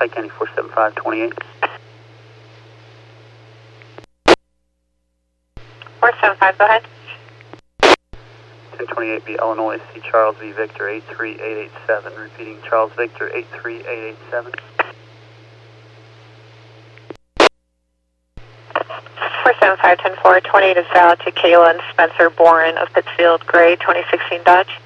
Pike County 47528. 475, go ahead. 1028B Illinois, C. Charles V. Victor 83887. Repeating, Charles Victor 83887. 475, 10-4, 28 is valid to Kayla and Spencer Boren of Pittsfield Gray, 2016 Dodge.